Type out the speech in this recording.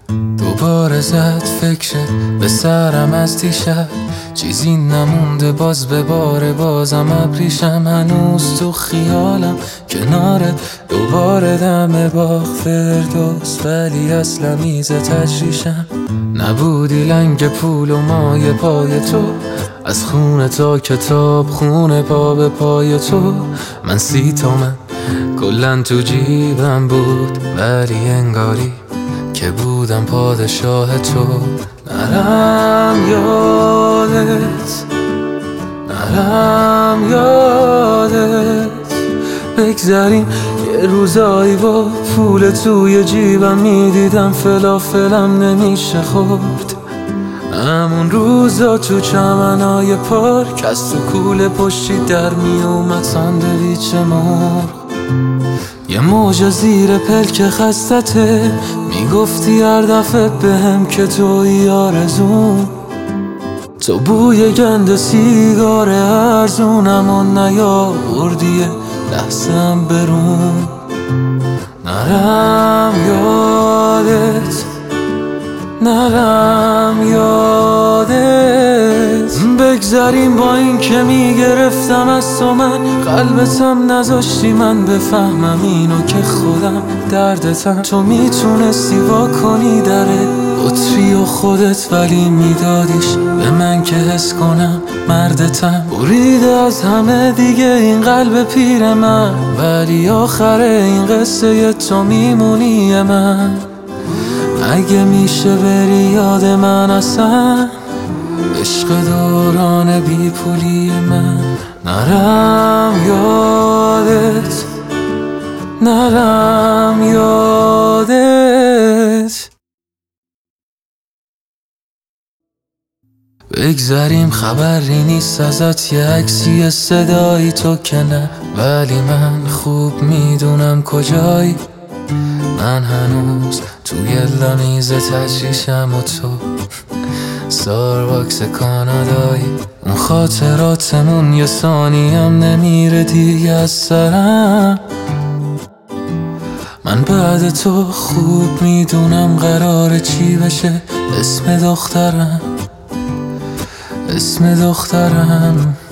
دوباره زد فکر به سرم از دیشب، چیزی نمونده باز به بار بازم ابریشم. هنوز تو خیالم کنارت، دوباره دم باغ فردوس، ولی اصلا میز تجریشم. نبودی لنگ پول و مای پای تو، از خونه تا کتاب خونه پا به پای تو. من 30 تومن کلن تو جیبم بود، ولی انگاری که بودم پادشاه تو. نرم یادت بگذریم یه روزایی با پول توی جیبم، میدیدم فلافلم نمیشه خورد. همون روزا تو چمنای پارک، از تو کوله پشتی در میومد ساندویچ مرغ. یه موج زیر پلک خستته، میگفتی هر دفعه بهم که توی آرزوم. تو بوی گند سیگار ارزونم و نیاوردی لحظه‌ام برون. نرم یادت بگذریم با این که میگرفتم از تو من قلبتم، نذاشتی من بفهمم اینو که خودم دردتم. تو میتونستی وا کنی در بطری و خودت، ولی میدادیش به من که حس کنم مردتم. بریده از همه دیگه این قلب پیر من، ولی آخر این قصه تو میمونی من. اگه میشه بری یاد من اصلا، عشق دوران بی پولی من. نرم یادت بگذریم خبری نیست ازت، یه عکسی صدایی تو که نه، ولی من خوب میدونم کجایی. من هنوز توی لمیز تجریشم و تو ستارباکس کانادایی. اون خاطراتمون یه ثانیم نمیره دیگه از سرم. من بعد تو خوب میدونم قراره چی بشه، اسم دخترم